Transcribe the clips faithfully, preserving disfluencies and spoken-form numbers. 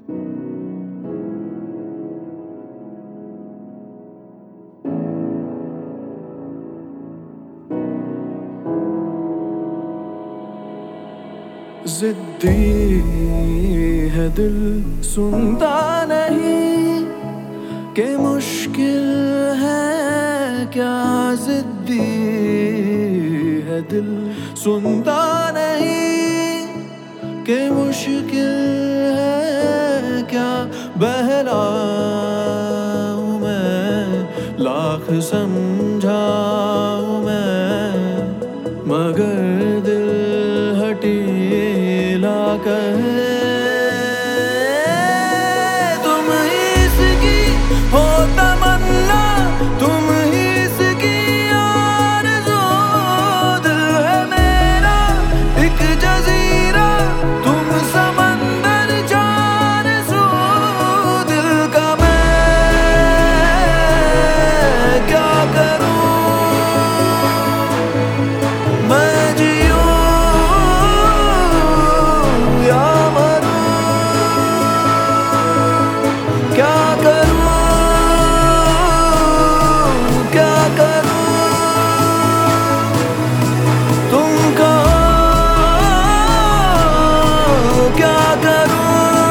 जिद्दी है दिल सुनता नहीं कि मुश्किल है क्या। जिद्दी है दिल सुनता नहीं कि मुश्किल है क्या। बहलाऊं मैं लाख समझाऊं मैं, मगर दिल हटीला कहे। तुम ही इसकी हो तमन्ना, तुम ही इसकी आरज़ू। दिल है मेरा एक जज़ीरा, तुम समंदर चार सू। दिल का मैं क्या करूं, मैं जियूं या मरूं, क्या करूं, क्या करूं। तुम कहो क्या करूं।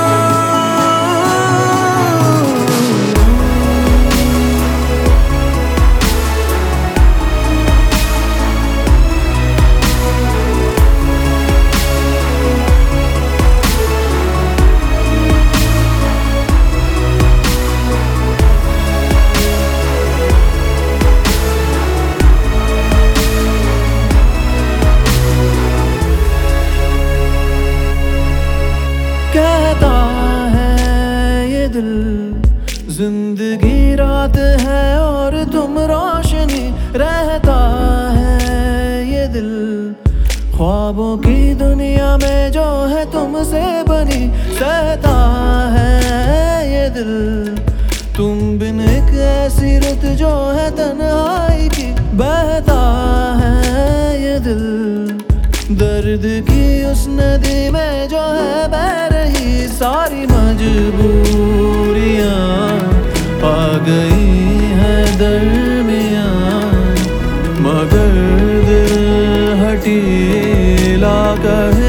कहता है ये दिल जिंदगी रात है और तुम रोशनी। रहता है ये दिल ख्वाबों की दुनिया में जो है तुमसे बनी। सहता है ये दिल तुम बिन एक ऐसी रुत जो है तन्हाई की। बहता है ये दिल दर्द की उस नदी में जो है बह रही। सारी मजबूरियां आ गई हैं दरमियां, मगर दिल हटीला कहे।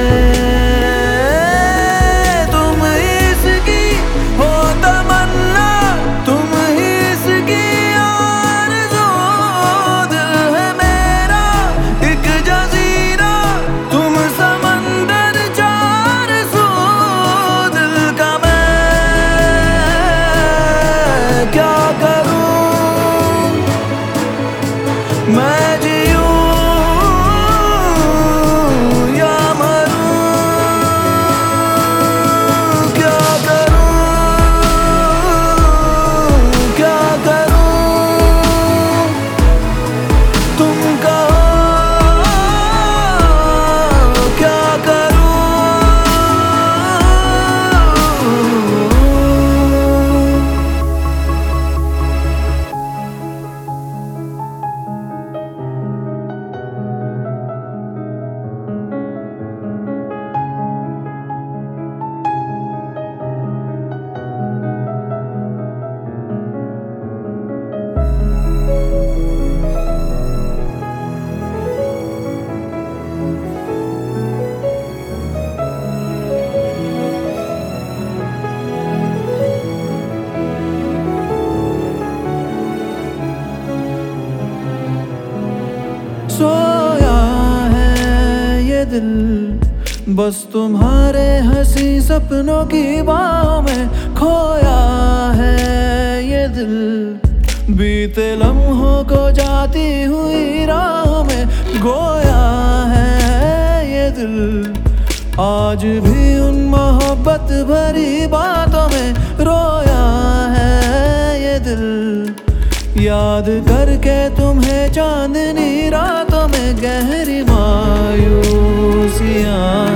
तुम इसकी हो तमन्ना, तुम ही इसकी आरज़ू। दिल है मेरा एक जज़ीरा, तुम समंदर चार सू। दिल का मैं क्या करूं, मैं जियूं या मरूं, क्या करूं, क्या करूं। तुम कहो क्या करूं। सोया है ये दिल बस तुम्हारे हंसी सपनों की बाहों में। खोया है ये दिल बीते लम्हों को जाती हुई राहों में। गोया है ये दिल आज भी उन मोहब्बत भरी बातों में। रोया है ये दिल याद करके तुम्हें चांदनी रातों में। गहरी मायूसियाँ